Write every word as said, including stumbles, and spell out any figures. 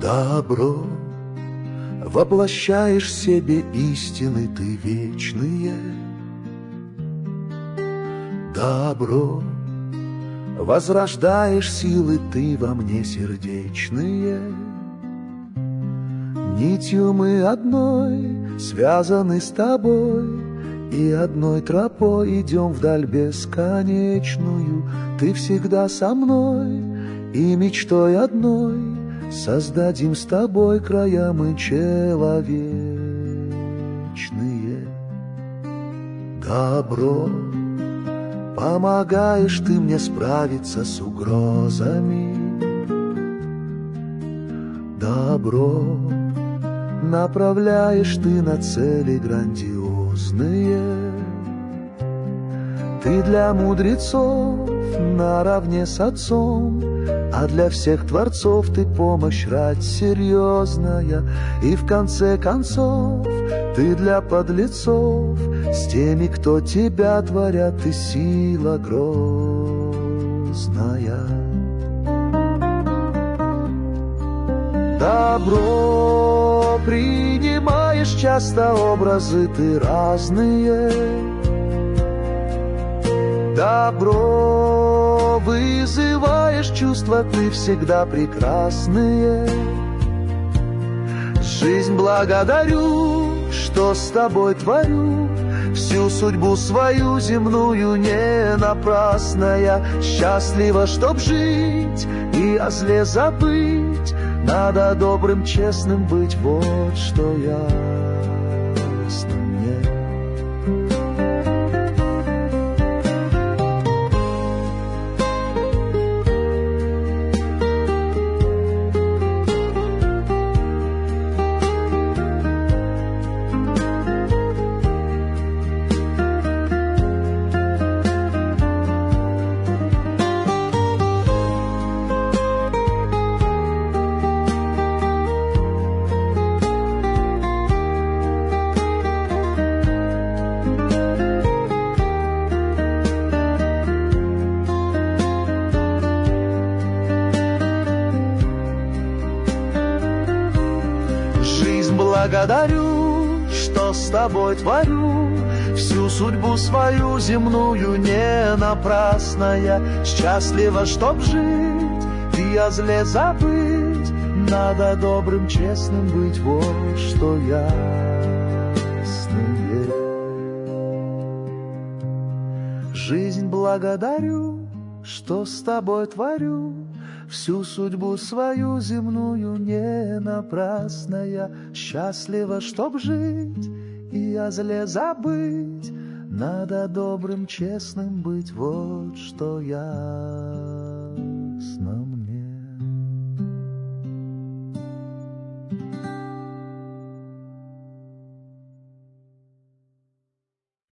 Добро, воплощаешь в себе истины ты вечные. Добро, возрождаешь силы ты во мне сердечные. Нитью мы одной связаны с тобой, и одной тропой идем вдаль бесконечную. Ты всегда со мной, и мечтой одной создадим с тобой края мы человечные. Добро, помогаешь ты мне справиться с угрозами. Добро, направляешь ты на цели грандиозные. Ты для мудрецов наравне с отцом, а для всех творцов ты помощь, рать серьезная. И в конце концов ты для подлецов, с теми, кто тебя творят, ты сила грозная. Добро, принимаешь часто образы ты разные. Добро, вызываешь чувства ты всегда прекрасные. Жизнь благодарю, что с тобой творю, всю судьбу свою земную не напрасная. Счастлива, чтоб жить и о зле забыть, надо добрым, честным быть, вот что ясно мне. Благодарю, что с тобой творю, всю судьбу свою земную не напрасная. Счастлива, чтоб жить и о зле забыть, надо добрым, честным быть, вот что ясное. Жизнь благодарю, что с тобой творю, всю судьбу свою земную не напрасная. Счастлива, чтоб жить и о зле забыть, надо добрым, честным быть, вот что я.